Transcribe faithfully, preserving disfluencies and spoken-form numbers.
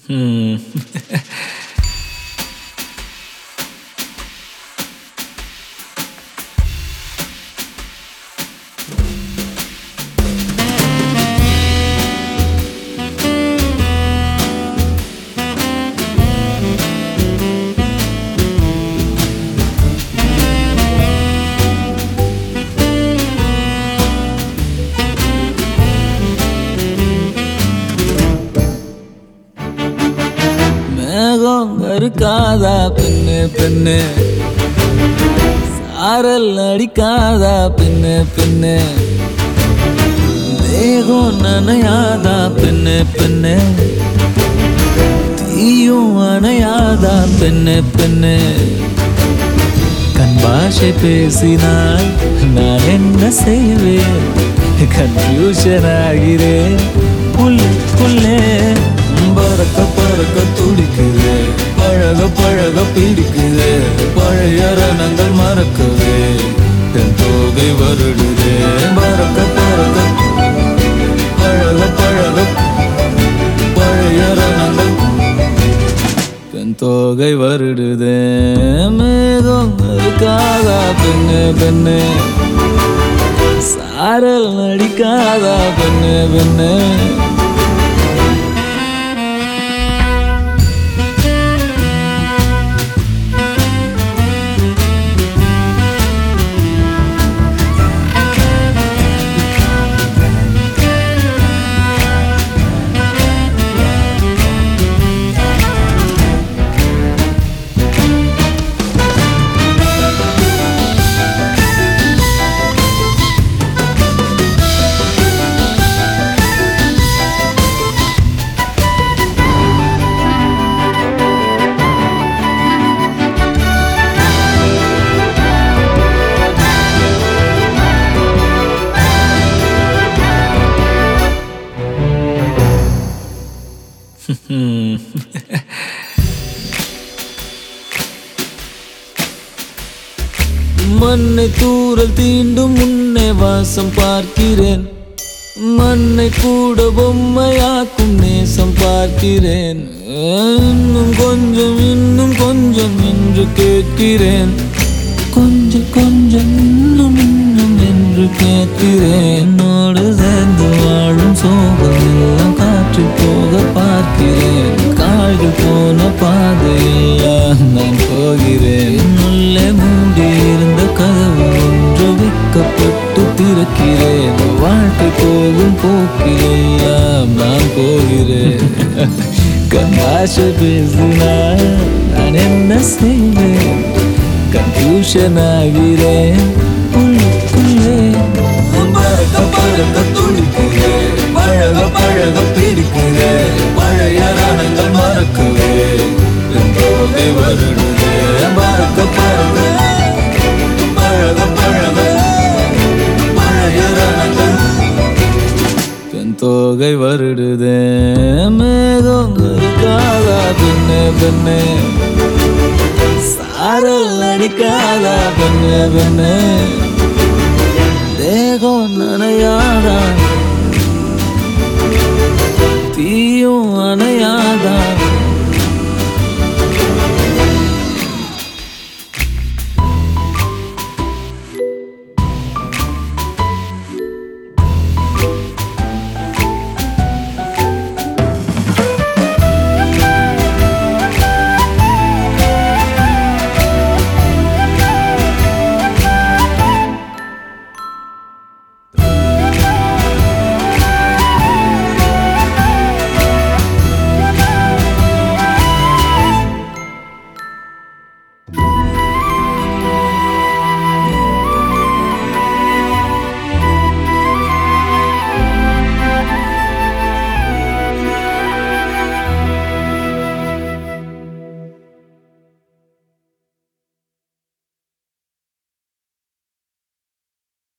Hmm. மேகம் கருக்காதா பெண்ணு பெண்ணு, சாரல் அடிக்காதா பெண்ணு பெண்ணு, தேகம் நனையாதா பெண்ணு பெண்ணு, தீயும் அணையாதா பெண்ணு பெண்ணு. கண் பாஷை பேசினால் நான் என்ன செய்வேன், கன்ஃபியூஷன் ஆகிறேன் உள்ளுக்குள்ளே. பறக்க பறக்க துடிக்குது, பழக பழக பிடிக்குது, பழைய ரணங்கள் மறக்கவே என் தோகை வருடுது. பறக்க பறக்க பழக பழக பழைய ரணங்கள் என் தோகை வருடுது. மேகம் இருக்காதா பெண்ணு பெண்ணு, சாரல் அடிக்காதா பெண்ணு பெண்ணு. மண்ணை தூரல் தீண்டும் முன்னே வாசம் பார்க்கிறேன், மண்ணை கூட பொம்மையாக்கும் நேசம் பார்க்கிறேன். இன்னும் கொஞ்சம் இன்னும் கொஞ்சம் என்று கேட்கிறேன், கொஞ்சம் கொஞ்சம் இன்னும் இன்னும் என்று கேட்கிறேன். என்னோடு சேர்ந்து வாழும் சோகம் எல்லாம் காற்று போக பார்க்கிறேன், கால்கள் போன பாதையெல்லாம் நான் போகிறேன். உள்ளே மூடி இருந்த கதவு ஒன்று வைக்கப்பட்டு திறக்கிறேன், வாழ்க்கை போகும் போக்கிலெல்லாம் நான் போகிறேன். கண்ணாசை பேசினால் நான் என்ன செய்வேன், கன்ஃபியூஷன் ஆகிறேன் உள்ளுக்குள்ளே. பறக்க பறக்க துடிக்கிறேன், பழக பழக பிடிக்கிறேன், பழைய ரணங்கள் மறக்கவே என் தோகை வருடுது. பறக்க பறக்க பழக பழக பழைய ரணங்கள் என் தோகை வருடுது. மேகம் இருக்காதா பெண்ணு பெண்ணு, சாரல் அடிக்காதா பெண்ணு பெண்ணு, தேகம் நனையாதா தீயும் அணையாதா.